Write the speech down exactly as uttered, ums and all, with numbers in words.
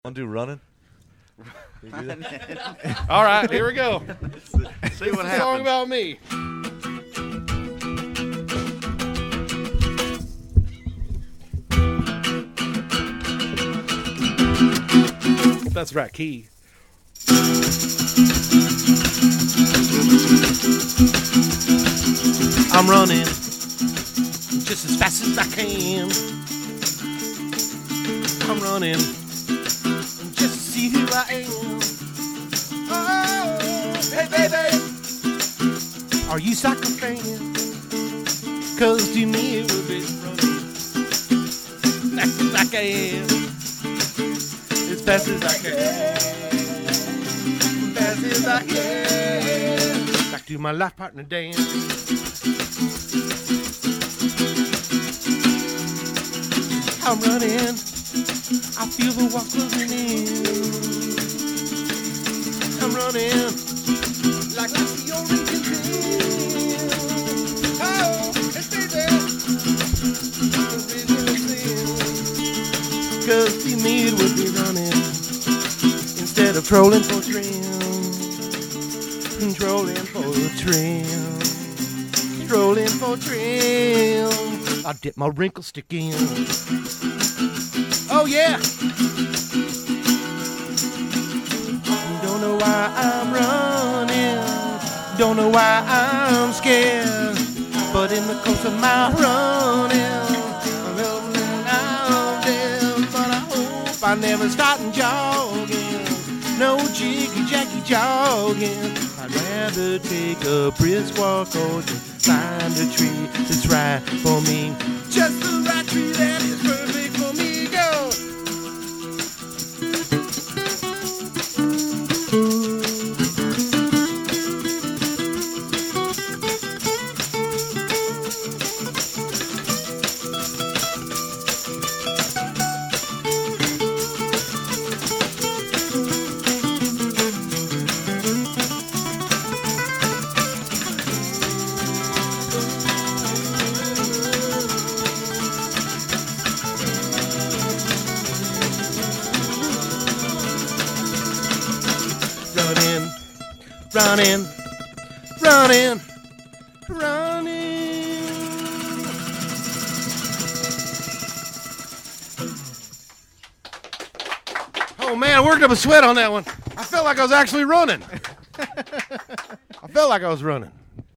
Want to do running? All right, here we go. See what It's a song happens. about me. Hope that's the right key. I'm running just as fast as I can. I'm running just to see who I am. Oh, hey baby, are you soccer fan? Cause to me it would be running fast as I can. As fast as I can. Fast as I can. Back to my life partner dance. I'm running, I feel the walk closing in. I'm running, like that's the only thing. Oh, it's baby, cause to me it would be running, instead of trolling for trim. Trolling for trim. Trolling for trim. I dip my wrinkle stick in. Oh yeah. Don't know why I'm running. Don't know why I'm scared. But in the course of my running, I'm rolling out there. But I hope I never start jogging. No jiggy jaggy jogging. I'd rather take a brisk walk or just find a tree that's right for me. Just the right tree that is perfect for me. Go. Running, running, running. Oh man, I worked up a sweat on that one. I felt like I was actually running. I felt like I was running.